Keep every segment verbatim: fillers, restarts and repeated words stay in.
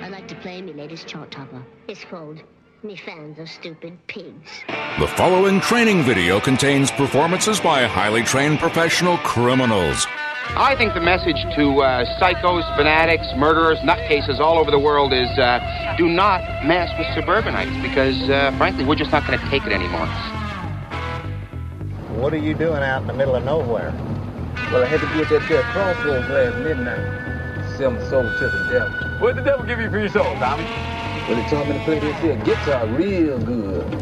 I'd like to play me latest chart topper. It's called Me Fans Are Stupid Pigs. The following training video contains performances by highly trained professional criminals. I think the message to uh, psychos, fanatics, murderers, nutcases all over the world is uh, do not mess with suburbanites because, uh, frankly, we're just not going to take it anymore. What are you doing out in the middle of nowhere? Well, I had to be at that there crossroads last midnight. Sell my soul to the devil. What did the devil give you for your soul, Tommy? Well, he taught me to play this here guitar real good.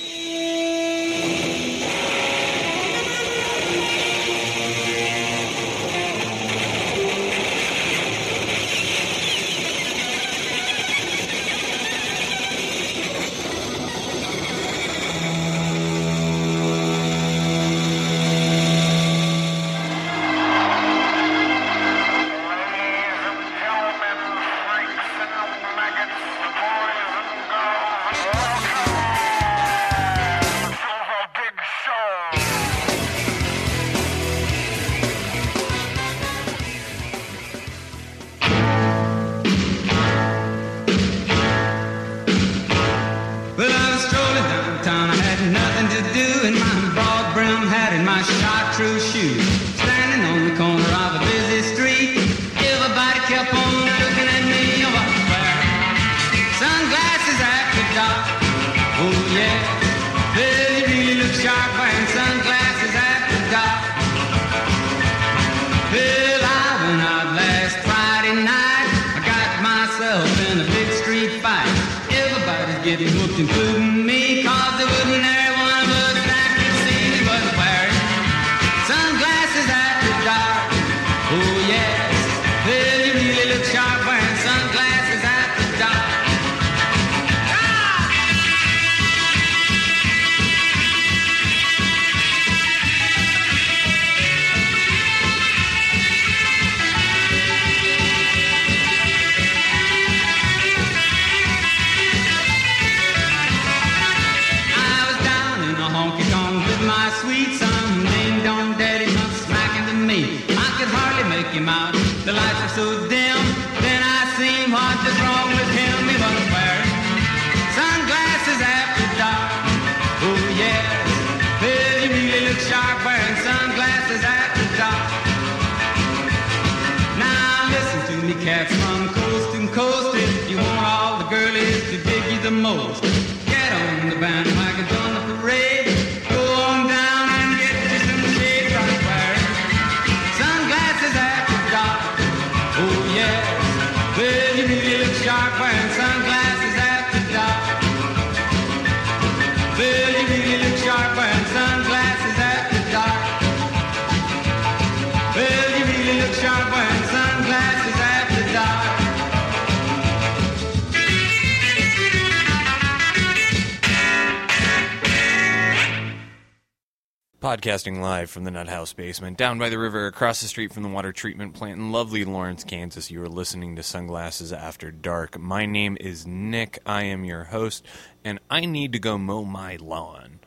Podcasting live from the Nut House basement, down by the river, across the street from the water treatment plant in lovely Lawrence, Kansas. You are listening to Sunglasses After Dark. My name is Nick. I am your host, and I need to go mow my lawn.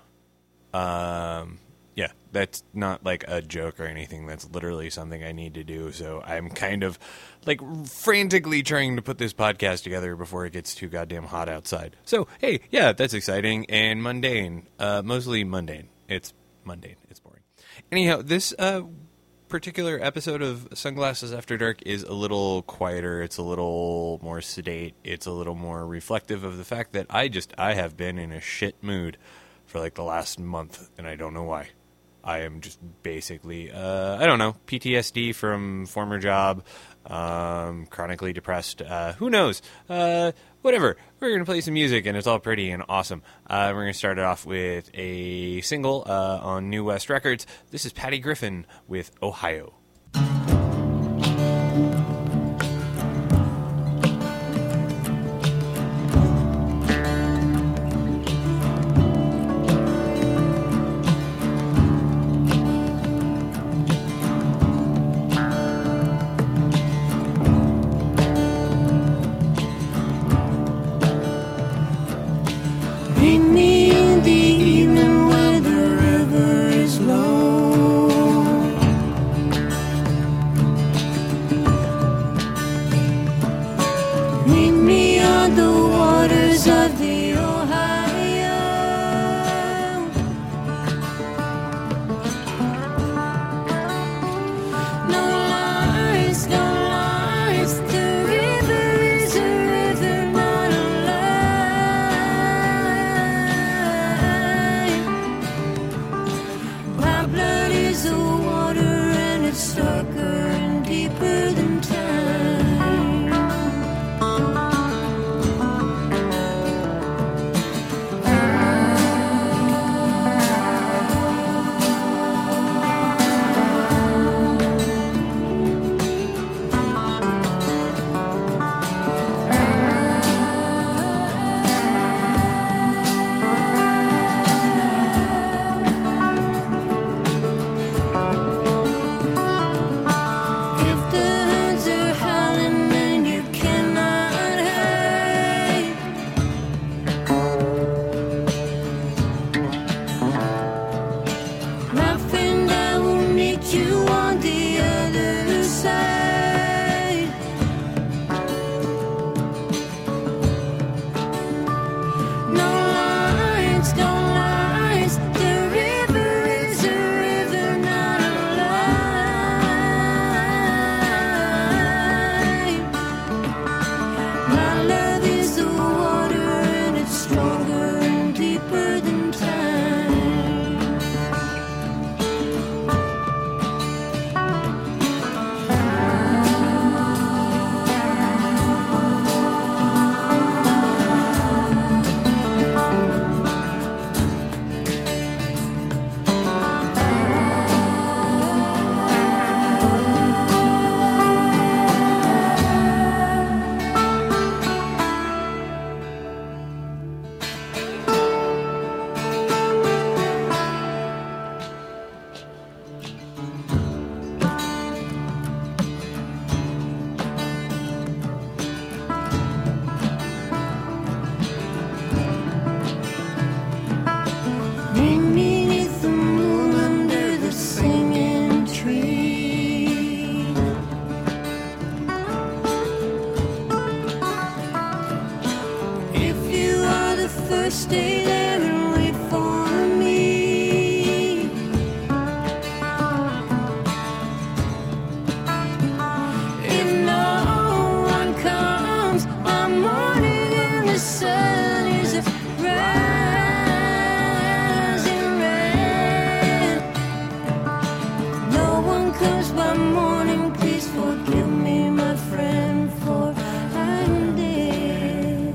Um, yeah, that's not like a joke or anything. That's literally something I need to do. So I'm kind of like frantically trying to put this podcast together before it gets too goddamn hot outside. So, hey, yeah, that's exciting and mundane. Uh, mostly mundane. It's mundane. It's boring. Anyhow, this uh, particular episode of Sunglasses After Dark is a little quieter. It's a little more sedate. It's a little more reflective of the fact that I just, I have been in a shit mood for like the last month, and I don't know why. I am just basically, uh, I don't know, P T S D from former job, um, chronically depressed, uh, who knows, uh, whatever. We're going to play some music, and it's all pretty and awesome. Uh, we're going to start it off with a single uh, on New West Records. This is Patty Griffin with Ohio. Meet me beyond the waters of the Ohio. No lines, no lines, the river is a river, not a line. My blood is a water and it's darker and deeper than time. Stay there and wait for me. If no one comes, I'm mourning and the sun is rising red. No one comes by morning, please forgive me, my friend, for I'm dead.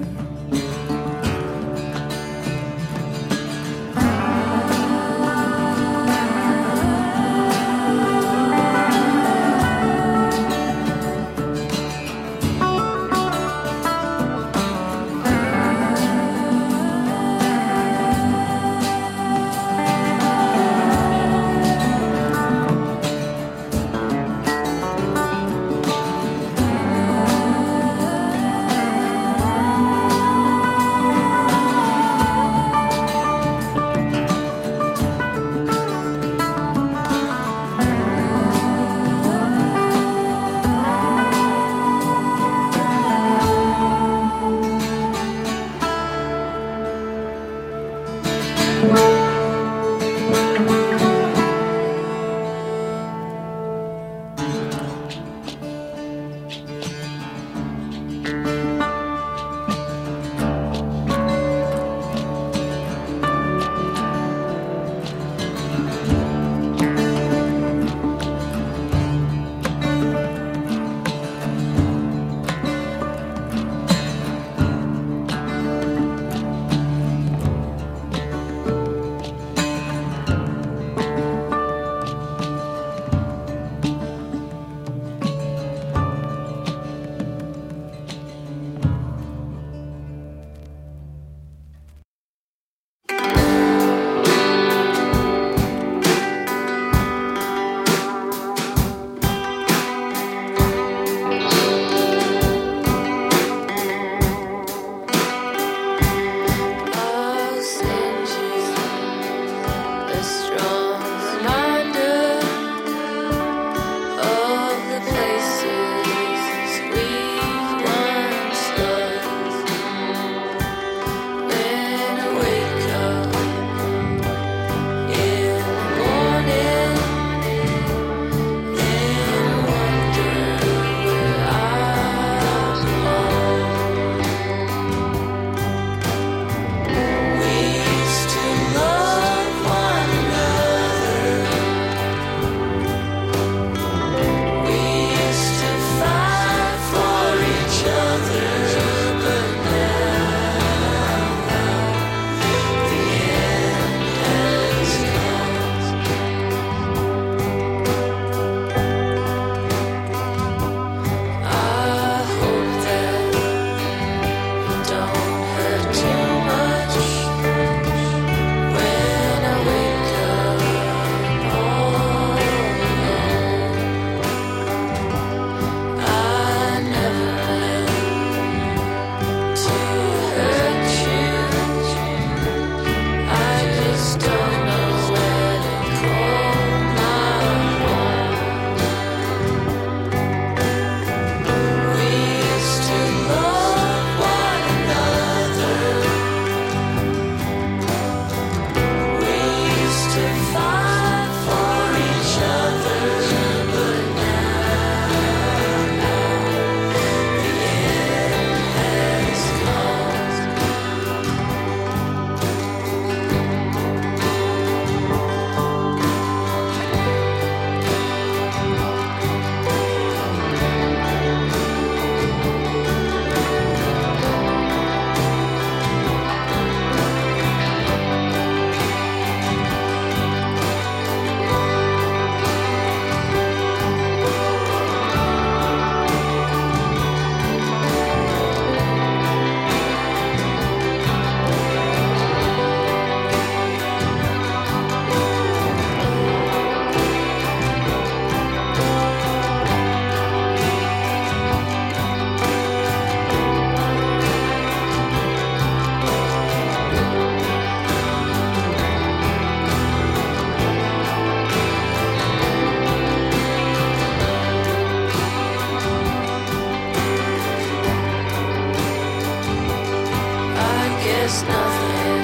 There's nothing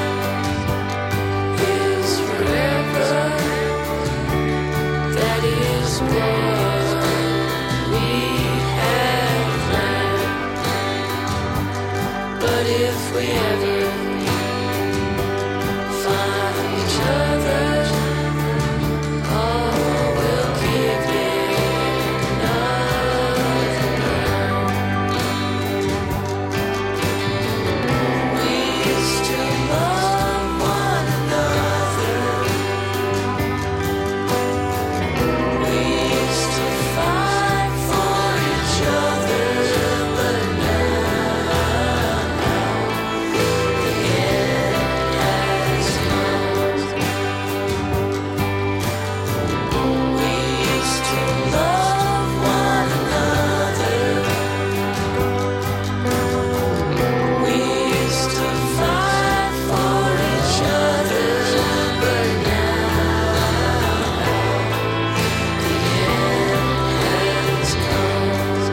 is forever. That is what we have learned. But if we ever find each other, oh, we'll give it another round. We used to love one another. We used to fight for each other, but now the end has come. We used to love one another. We used to fight for each other, but now the end has come.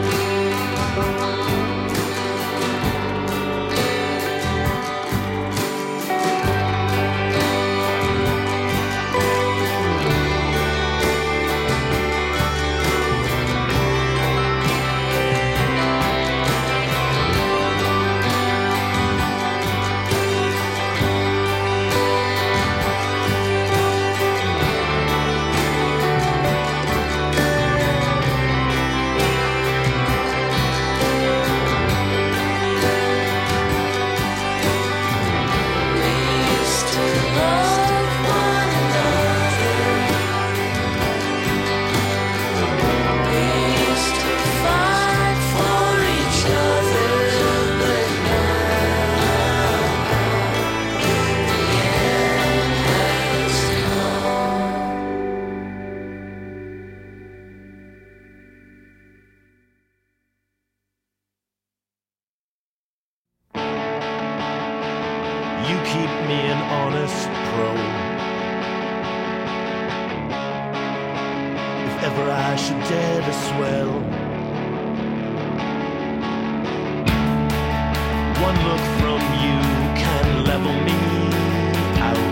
We used to love one another. We used to fight for each other, but now the end has come. You keep me an honest pro. If ever I should dare to swell, one look from you can level me out.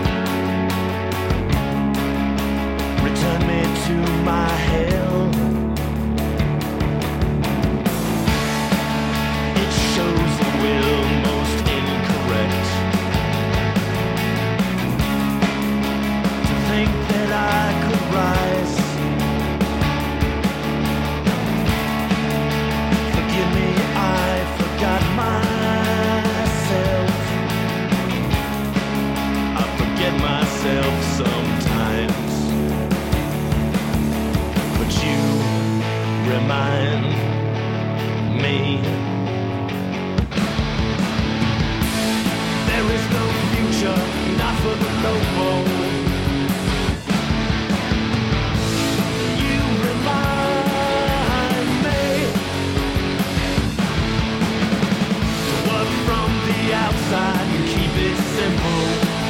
Return me to my hell. It shows the will most incorrect to think that I could rise. Forgive me, I forgot myself. I forget myself sometimes, but you remind me. There is no future, not for the noble. You remind me to work from the outside and keep it simple.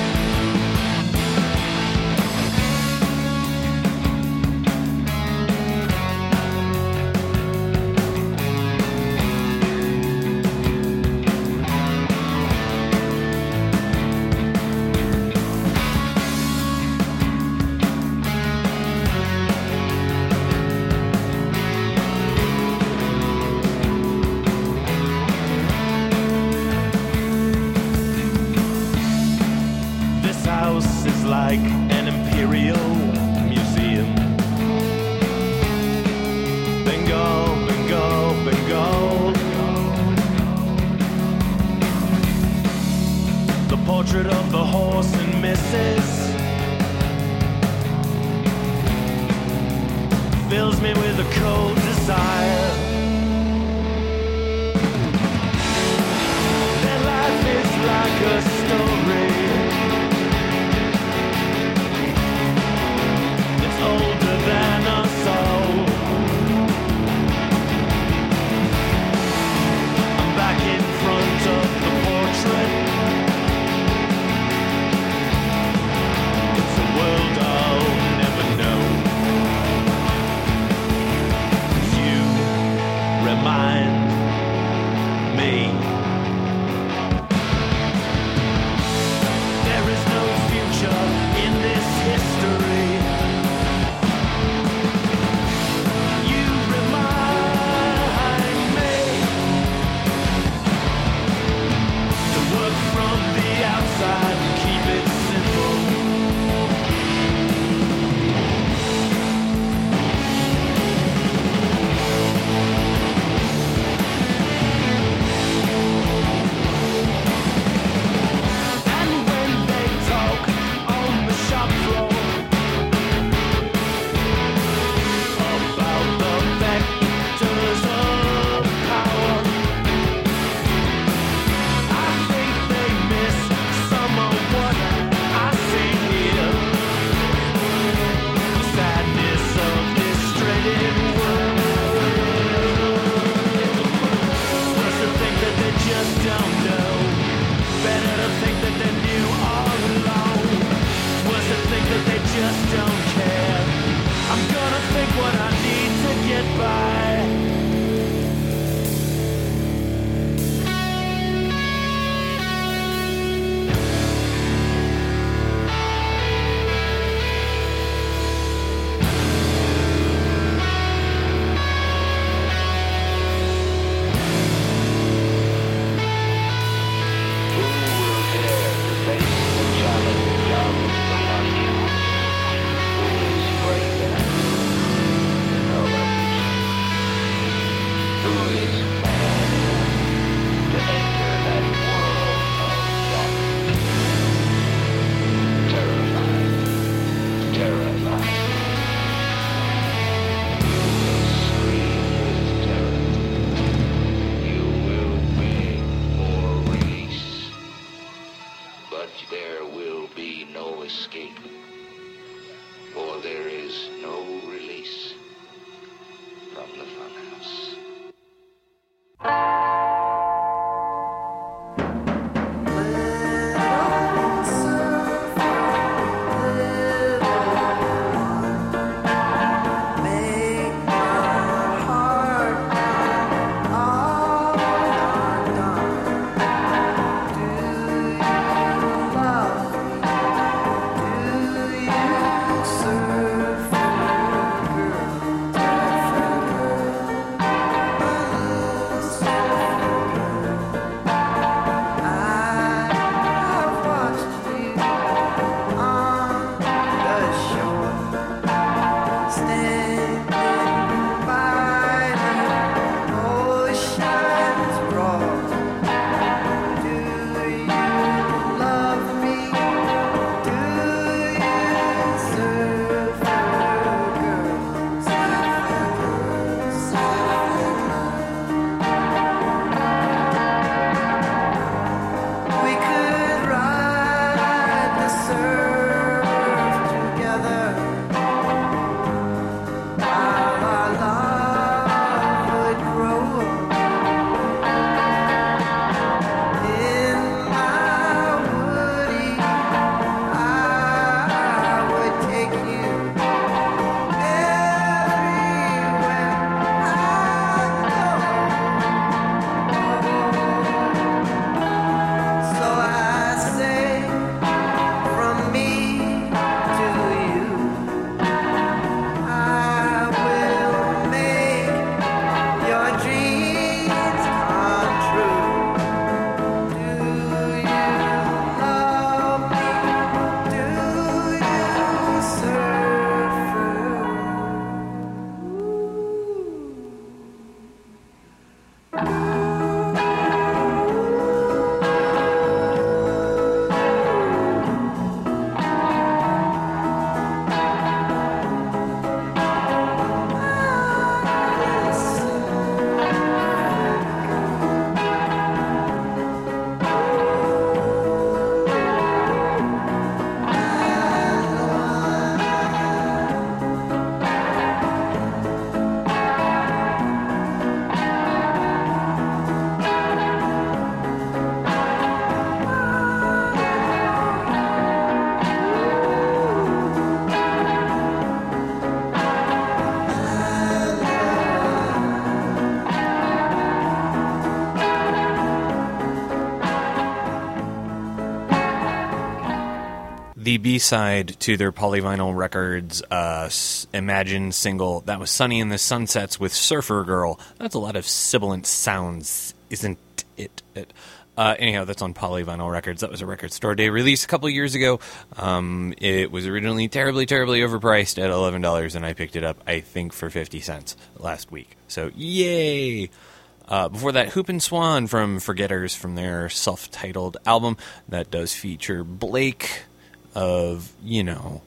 This house is like an imperial museum. Bengal, Bengal, Bengal. The portrait of the horse and missus fills me with a cold desire. Their life is like a story. It's older than us all. I'm back in front of the portrait. It's a world I'll never know. You escape, for there is no release from the funhouse. The B-side to their Polyvinyl Records uh, Imagine single, that was Sunny in the Sunsets with Surfer Girl. That's a lot of sibilant sounds, isn't it? it? Uh, anyhow, that's on Polyvinyl Records. That was a Record Store Day release a couple years ago. Um, it was originally terribly, terribly overpriced at eleven dollars, and I picked it up, I think, for fifty cents last week. So, yay! Uh, before that, Hoop and Swan from Forgetters from their self-titled album. That does feature Blake of, you know,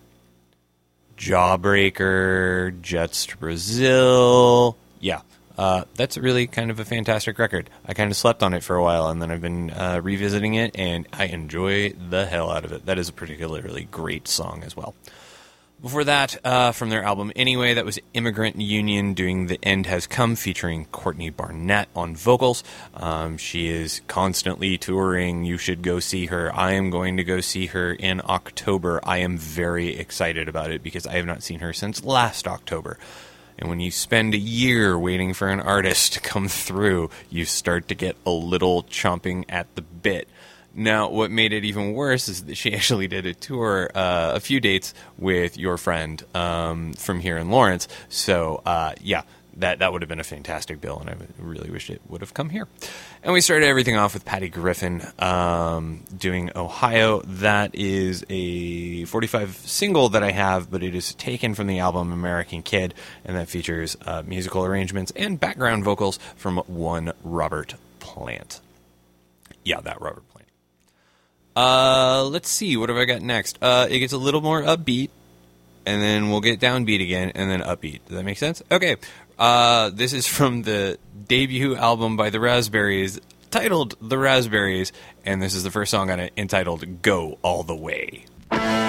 Jawbreaker, Jets to Brazil. Yeah, uh, that's really kind of a fantastic record. I kind of slept on it for a while, and then I've been uh, revisiting it, and I enjoy the hell out of it. That is a particularly great song as well. Before that, uh, from their album Anyway, that was Immigrant Union doing The End Has Come, featuring Courtney Barnett on vocals. Um, she is constantly touring. You should go see her. I am going to go see her in October. I am very excited about it because I have not seen her since last October. And when you spend a year waiting for an artist to come through, you start to get a little chomping at the bit. Now, what made it even worse is that she actually did a tour, uh, a few dates with your friend um, from here in Lawrence. So, uh, yeah, that that would have been a fantastic bill, and I really wish it would have come here. And we started everything off with Patty Griffin um, doing Ohio. That is a forty-five single that I have, but it is taken from the album American Kid, and that features uh, musical arrangements and background vocals from one Robert Plant. Yeah, that Robert Plant. Uh, let's see, what have I got next? Uh, it gets a little more upbeat, and then we'll get downbeat again, and then upbeat. Does that make sense? Okay. Uh, this is from the debut album by The Raspberries, titled The Raspberries, and this is the first song on it, entitled Go All the Way.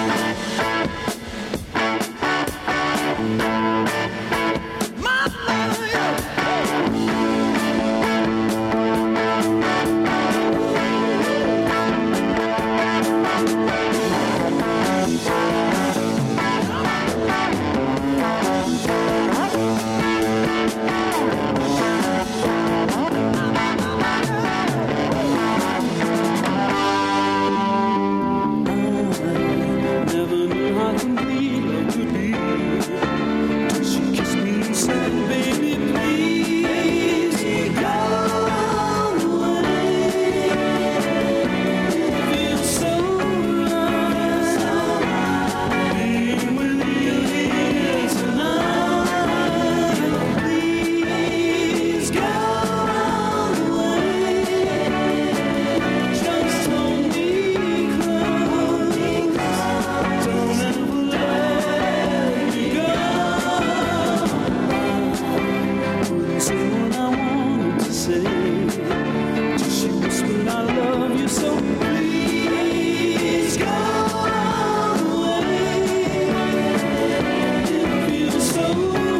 and I love you so. Please go away. It feels so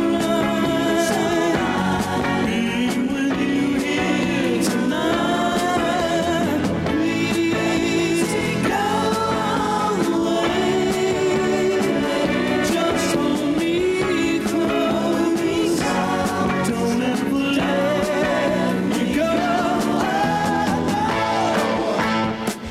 right being with you here tonight. Please go away. Just hold me close. Don't ever let me go.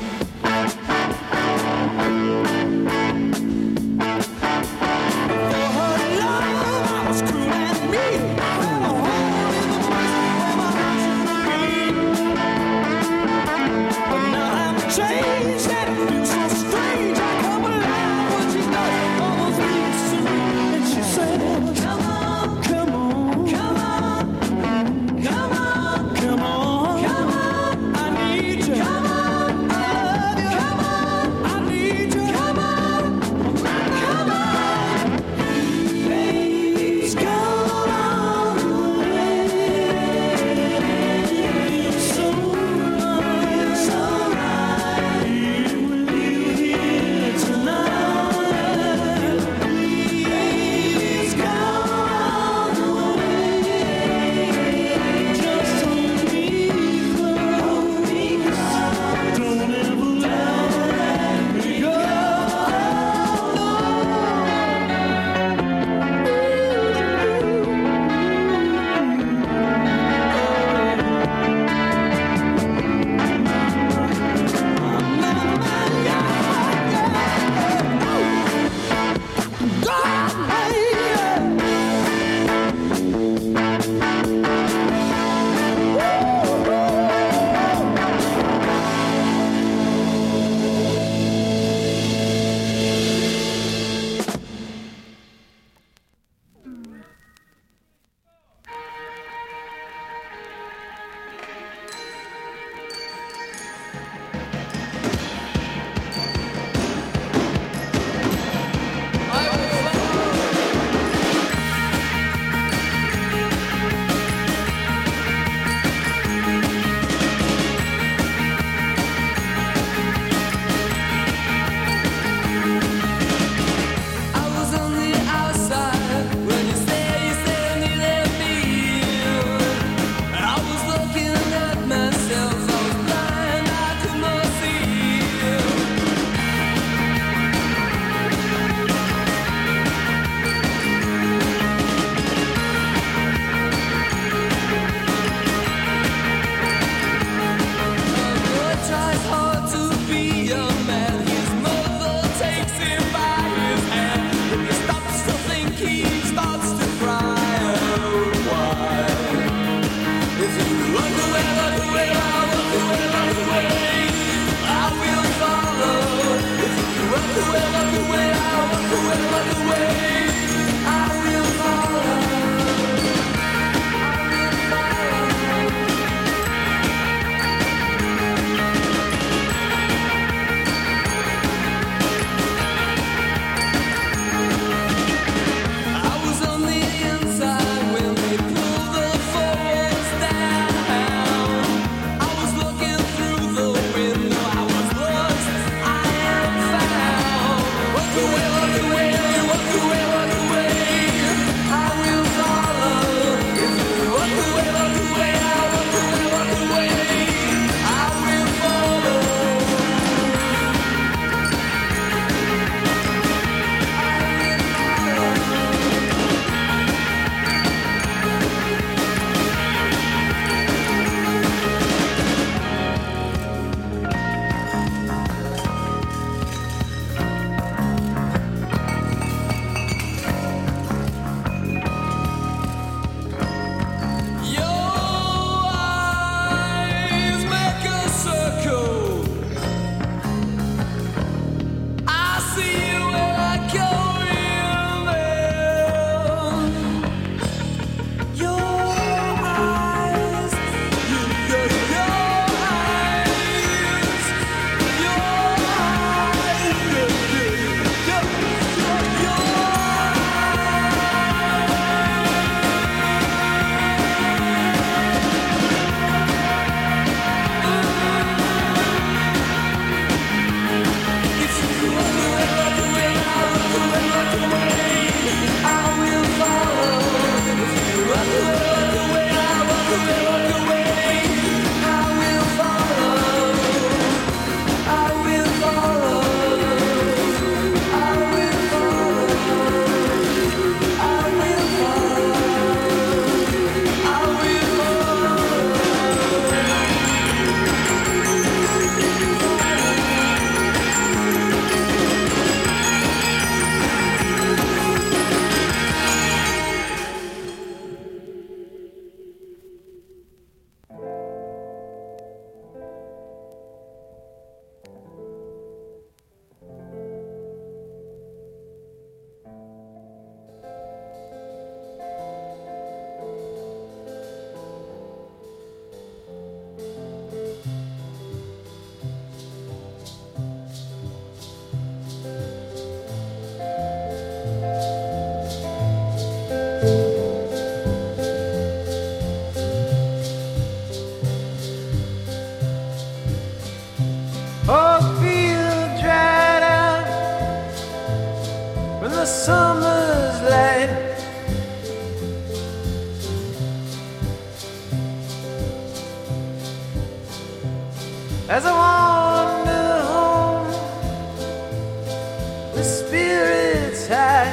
summer's light. As I wander home with spirits high,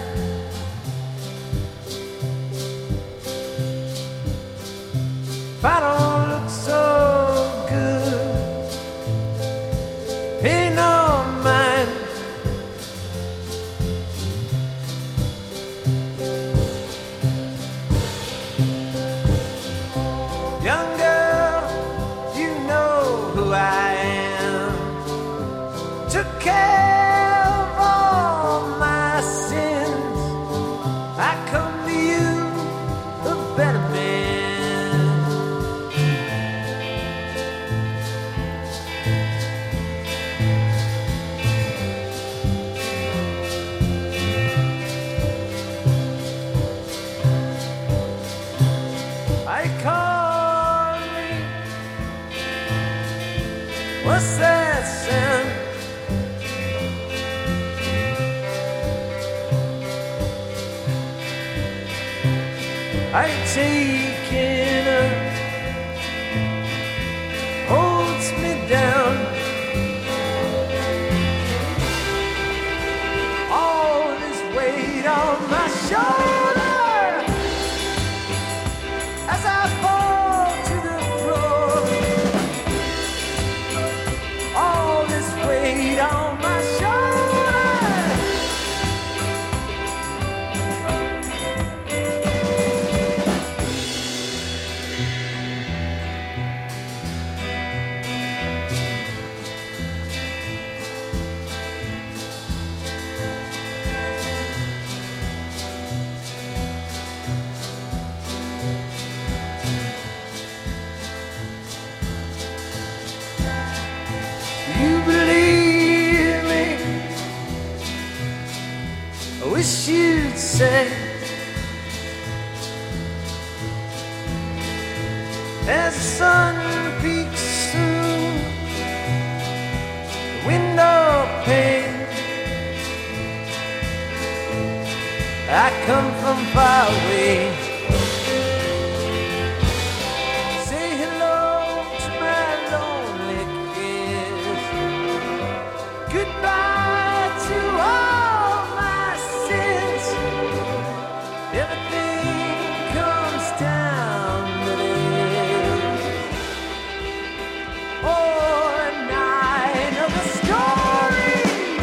if I don't look so good, ain't no mine. Young girl, you know who I am. Took care of all my sins. I come to you a better man. I call me. What's that sound? I take it up, holds me down. All this weight on my shoulder as I fall to the floor. All this weight on my shoulder. You believe me? I wish you'd say, as the sun peeks through the window pane, I come from far away. Say hello to my lonely kids. Goodbye to all my sins. Everything comes down to this. Oh, and I know the story.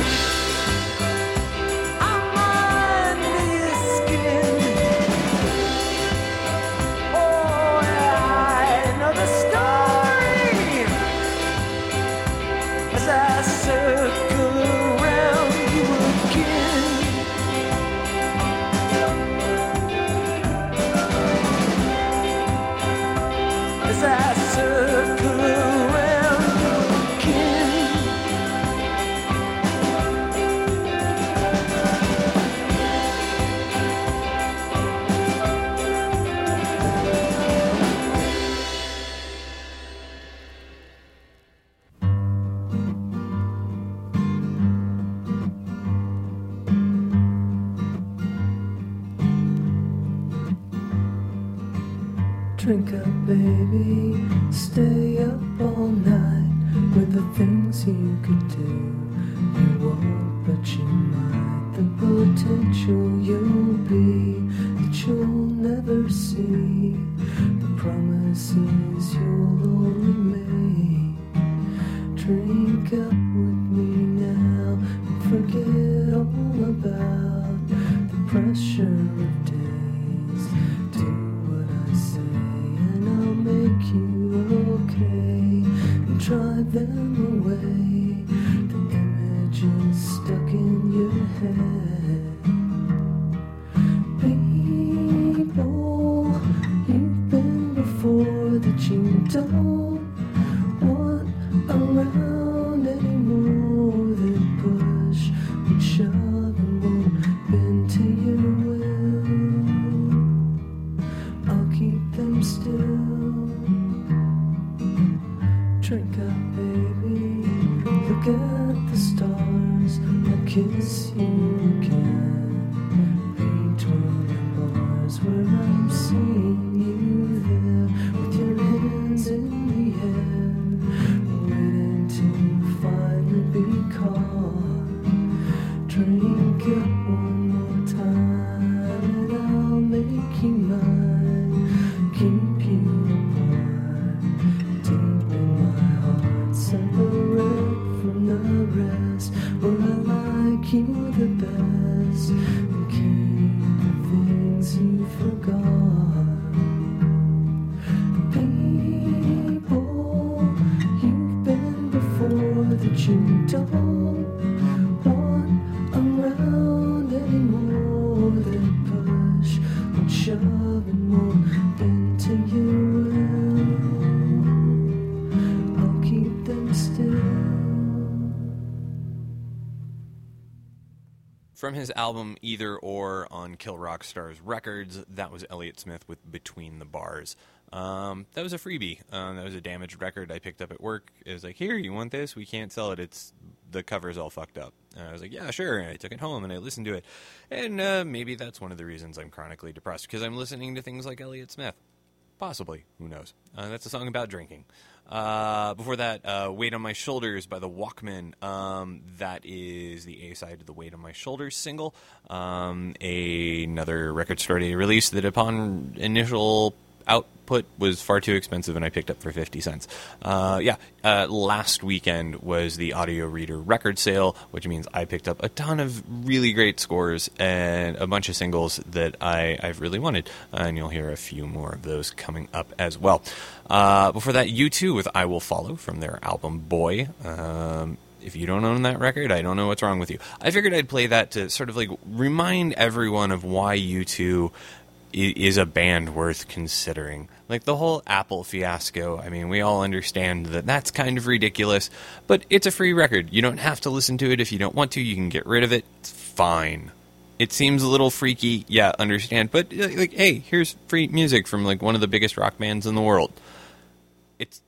I'm under your skin. Oh, I know the story as I circle around you again. As I circle around you again. Drink up, baby, stay up all night with the things you could do. You won't, but you might. The potential you'll be that you'll never see. The promises you'll only make. Drink up with me now and forget all about the pressure of days. Do what I say and I'll make you okay and drive them away. The images stuck in your head. People you've been before that you don't want around anymore. They push and shove and won't bend to your will. I'll keep them still. Drink up, baby, look at the stars. I'll kiss you again. and keep the things you forgot. People you've been before that you don't want around anymore. They push and shove and won't bend to you. Well, I'll keep them still. From his album Either Or on Kill Rock Stars Records, that was Elliott Smith with Between the Bars. Um, that was a freebie. Um, that was a damaged record I picked up at work. It was like, here, you want this? We can't sell it. It's the cover's all fucked up. And I was like, yeah, sure. And I took it home and I listened to it. And uh, maybe that's one of the reasons I'm chronically depressed, because I'm listening to things like Elliott Smith. Possibly. Who knows? Uh, that's a song about drinking. Uh, before that, uh, Weight on My Shoulders by the Walkmen. Um, that is the A-side to the Weight on My Shoulders single. Um, a, another record store day release that upon initial output was far too expensive and I picked up for fifty cents. Uh, yeah, uh, last weekend was the Audio Reader record sale, which means I picked up a ton of really great scores and a bunch of singles that I, I've really wanted. Uh, and you'll hear a few more of those coming up as well. Uh, before that, U two with I Will Follow from their album Boy. Um, if you don't own that record, I don't know what's wrong with you. I figured I'd play that to sort of like remind everyone of why U two is a band worth considering. Like the whole Apple fiasco, I mean, we all understand that that's kind of ridiculous, but it's a free record. You don't have to listen to it if you don't want to. You can get rid of it. It's fine. It seems a little freaky, yeah, understand, but like, hey, here's free music from like one of the biggest rock bands in the world. It's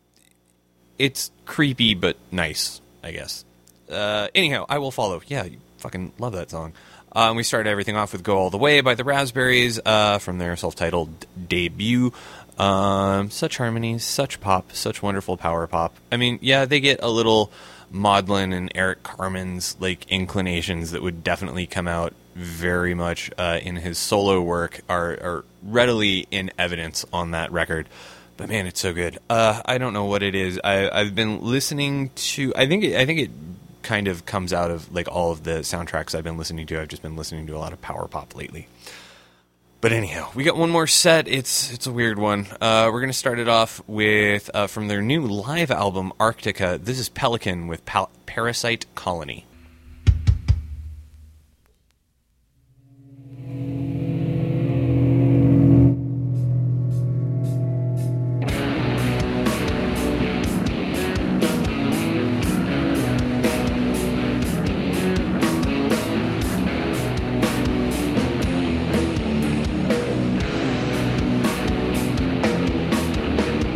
it's creepy but nice, I guess. Uh, anyhow, I Will Follow. Yeah, you fucking love that song. Um, we started everything off with Go All the Way by the Raspberries uh, from their self-titled debut. Um, such harmonies, such pop, such wonderful power pop. I mean, yeah, they get a little Maudlin and Eric Carmen's like inclinations that would definitely come out very much uh, in his solo work are, are readily in evidence on that record. But man, it's so good. Uh, I don't know what it is. I, I've been listening to. I think. It, I think it. kind of comes out of like all of the soundtracks I've been listening to. I've just been listening to a lot of power pop lately. But anyhow, we got one more set. It's it's a weird one. Uh, we're going to start it off with uh, from their new live album Arctica. This is Pelican with Pal- Parasite Colony.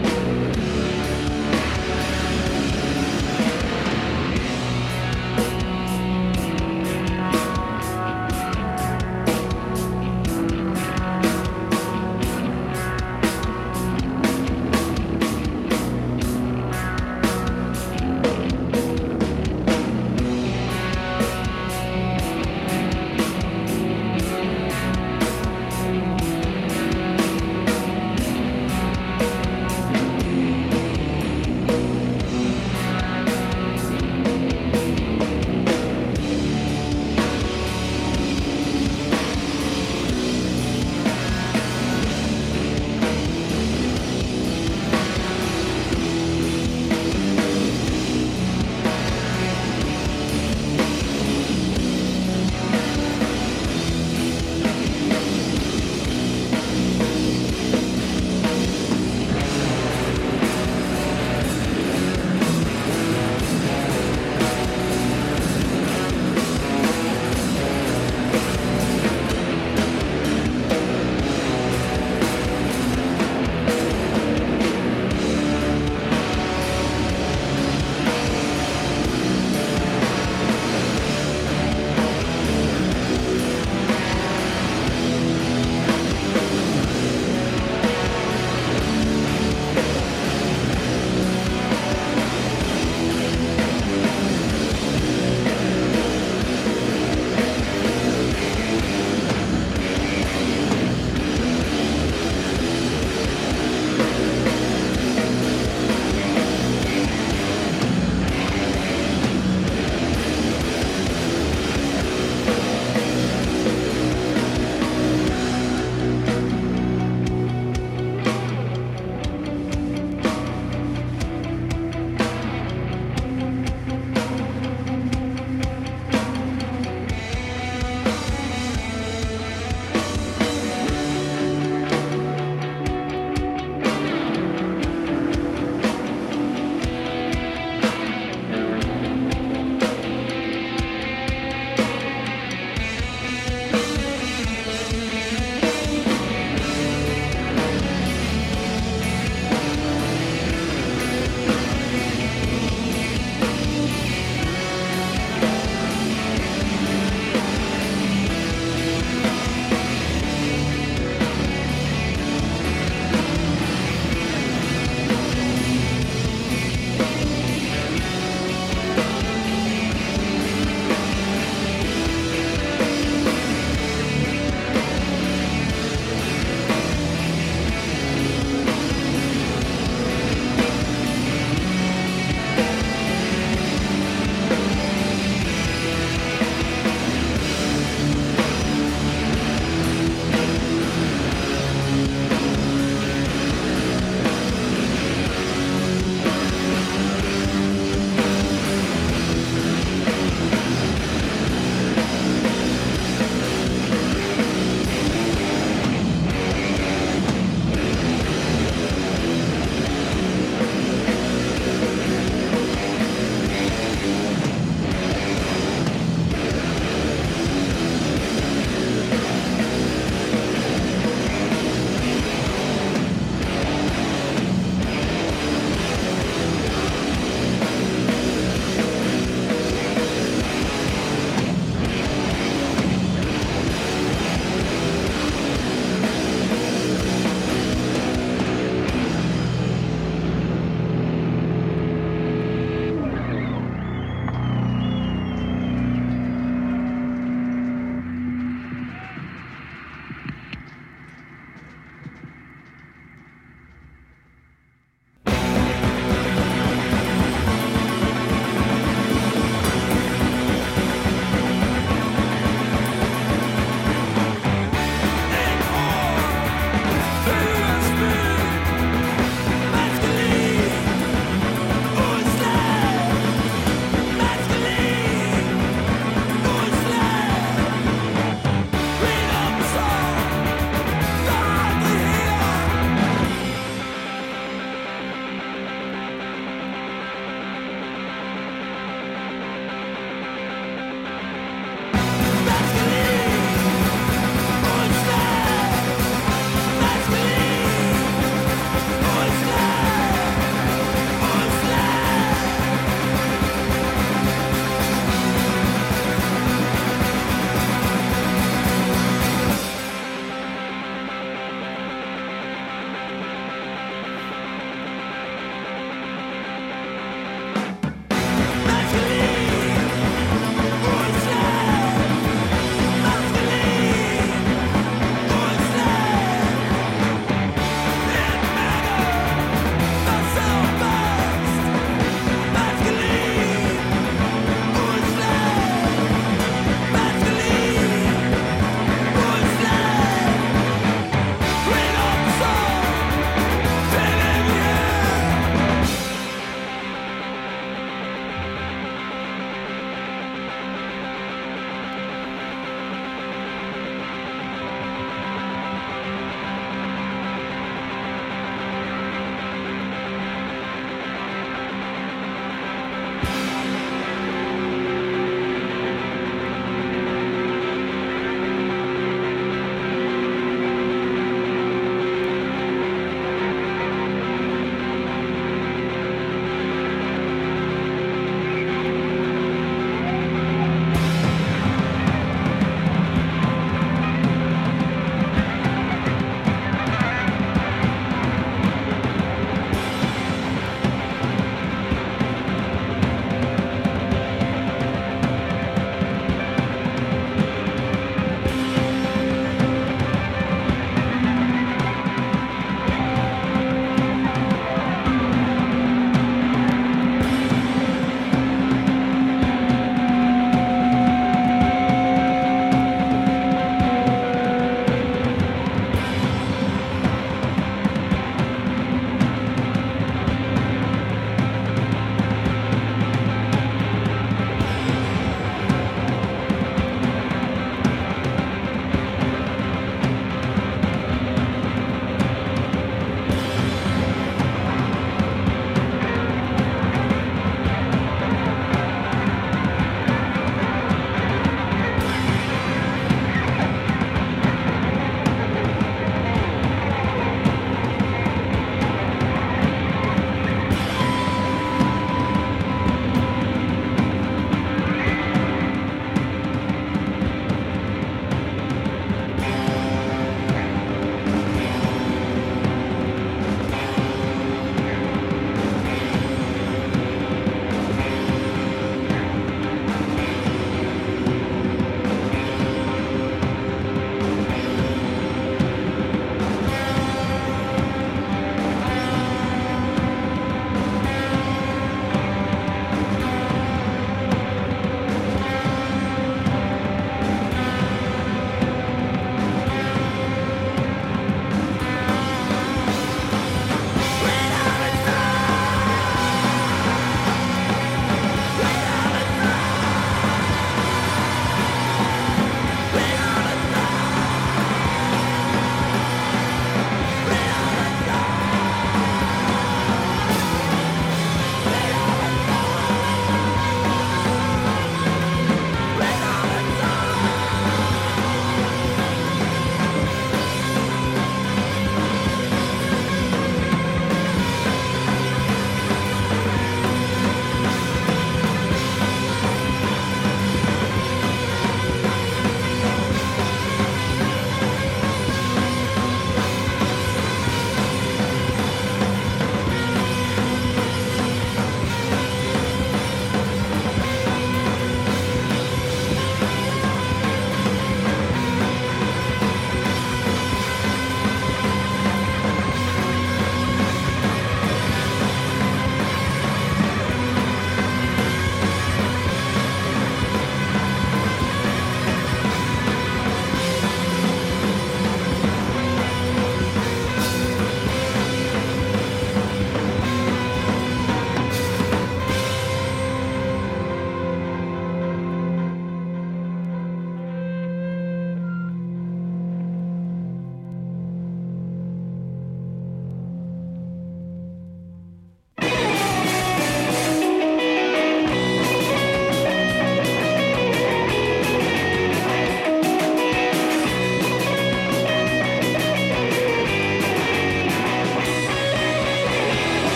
Thank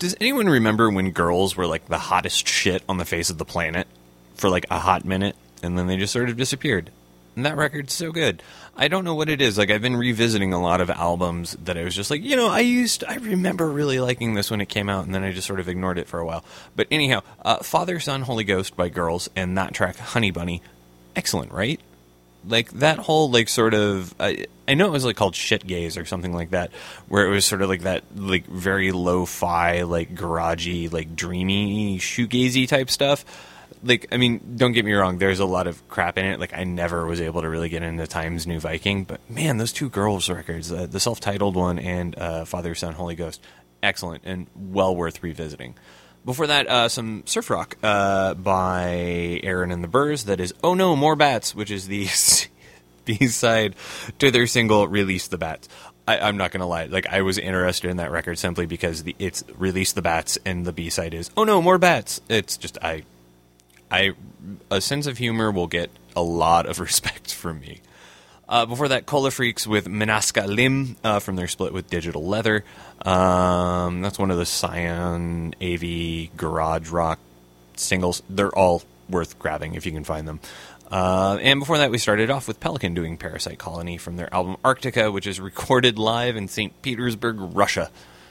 Does anyone remember when girls were like the hottest shit on the face of the planet for like a hot minute, and then they just sort of disappeared? And that record's so good. I don't know what it is. Like, I've been revisiting a lot of albums that I was just like, you know, I used, I remember really liking this when it came out, and then I just sort of ignored it for a while. But anyhow, uh, Father, Son, Holy Ghost by Girls, and that track, Honey Bunny, excellent, right? Like, that whole, like, sort of, I, I know it was, like, called Shit Gaze or something like that, where it was sort of like that, like, very lo-fi, like, garagey, like, dreamy, shoegazy type stuff. Like, I mean, don't get me wrong, there's a lot of crap in it. Like, I never was able to really get into Time's New Viking, but man, those two Girls records, uh, the self-titled one and uh, Father, Son, Holy Ghost, excellent and well worth revisiting. Before that, uh, some surf rock uh, by Aaron and the Burrs. That is Oh No, More Bats, which is the B-side to their single Release the Bats. I, I'm not going to lie. Like, I was interested in that record simply because the, it's Release the Bats and the B-side is Oh No, More Bats. It's just, I... I, a sense of humor will get a lot of respect from me. Uh, before that, Cola Freaks with Menaska Lim uh, from their split with Digital Leather. Um, that's one of the Scion A V garage rock singles. They're all worth grabbing if you can find them. Uh, and before that, we started off with Pelican doing Parasite Colony from their album Arctica, which is recorded live in Saint Petersburg, Russia.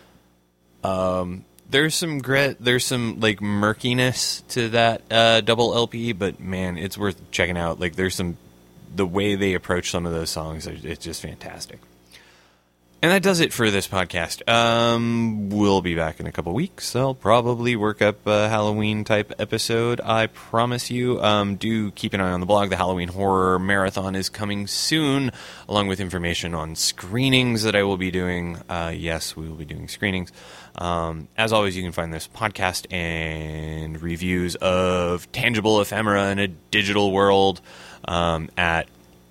Um... There's some grit, there's some, like, murkiness to that uh, double L P, but, man, it's worth checking out. Like, there's some, the way they approach some of those songs, it's just fantastic. And that does it for this podcast. Um, we'll be back in a couple weeks. I'll probably work up a Halloween-type episode, I promise you. Um, do keep an eye on the blog. The Halloween Horror Marathon is coming soon, along with information on screenings that I will be doing. Uh, yes, we will be doing screenings. Um, as always, you can find this podcast and reviews of tangible ephemera in a digital world um, at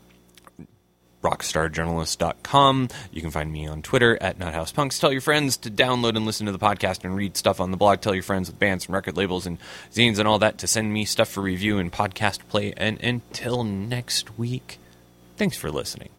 rockstar journalist dot com. You can find me on Twitter at NotHousePunks. Tell your friends to download and listen to the podcast and read stuff on the blog. Tell your friends with bands and record labels and zines and all that to send me stuff for review and podcast play. And until next week, thanks for listening.